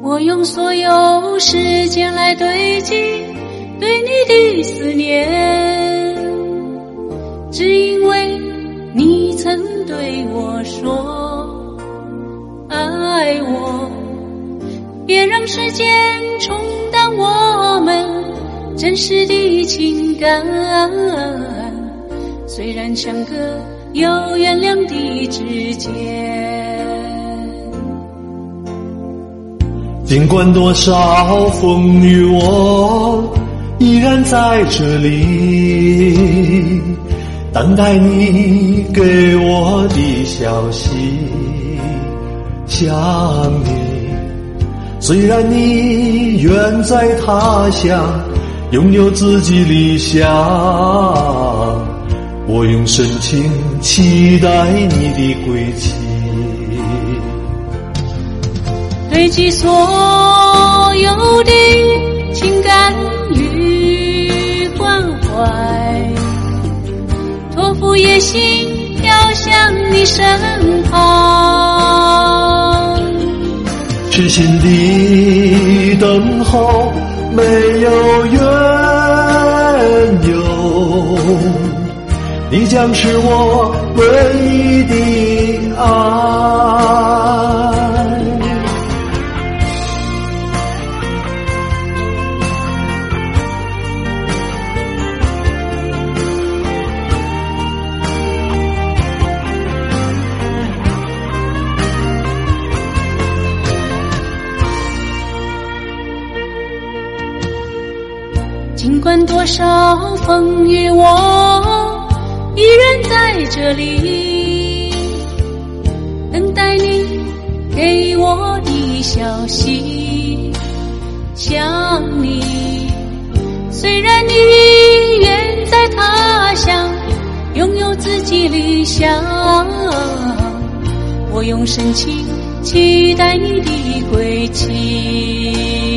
我用所有时间来堆积对你的思念，只因为你曾对我说爱我，别让时间冲淡我们真实的情感，虽然相隔有原谅的指尖。 尽管多少风雨，我依然在这里等待你给我的消息。想你，虽然你远在他乡，拥有自己理想，我用深情期待你的归期。 堆积所有的情感与关怀，托付野心飘向你身旁， 痴心的等候，没有缘由，你将是我唯一的爱。 尽管多少风雨，我依然在这里等待你给我的消息。想你，虽然你远在他乡，拥有自己理想，我用深情期待你的归期。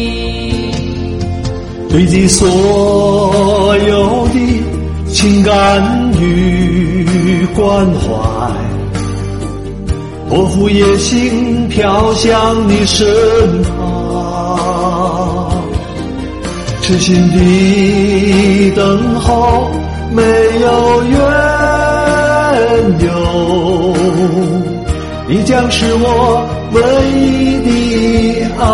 堆积所有的情感与关怀，托付野心飘向你身旁，痴心的等候，没有缘由，你将是我唯一的爱。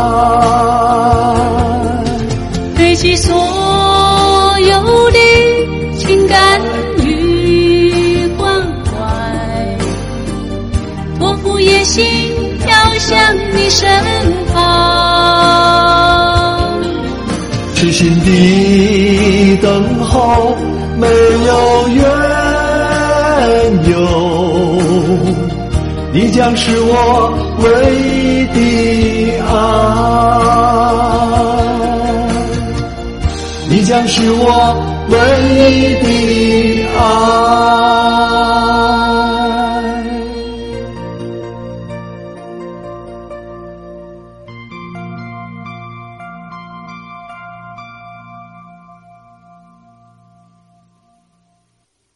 堆积所有的情感与关怀，托付野心飘向你身旁， 痴心的等候，没有缘由，你将是我唯一的爱，你将是我唯一的爱。